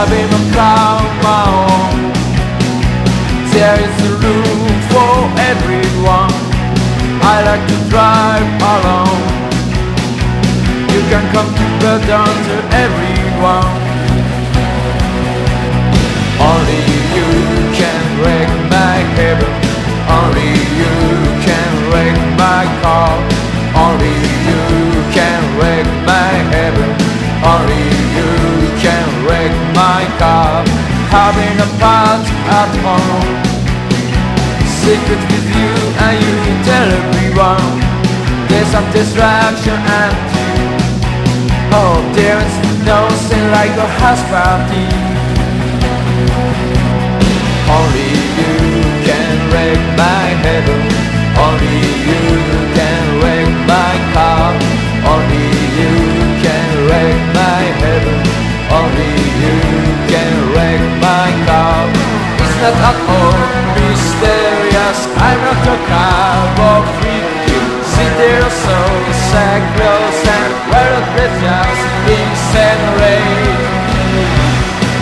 having a car of my own. There is a room for everyone. I like to drive alone. You can come together to everyone. Only you can wreck my heaven. Only you can wreck my car. Only you can wreck my heaven. Only you can wreck my car. Having a party at home, secret with you and you tell everyone. There's some distraction and oh, there is nothing like a house party. Only you can wreck my heaven. Only you can wreck my car. Only you can wreck my heaven. Only you can wreck my car. It's not at all mysterious. I'm not your car of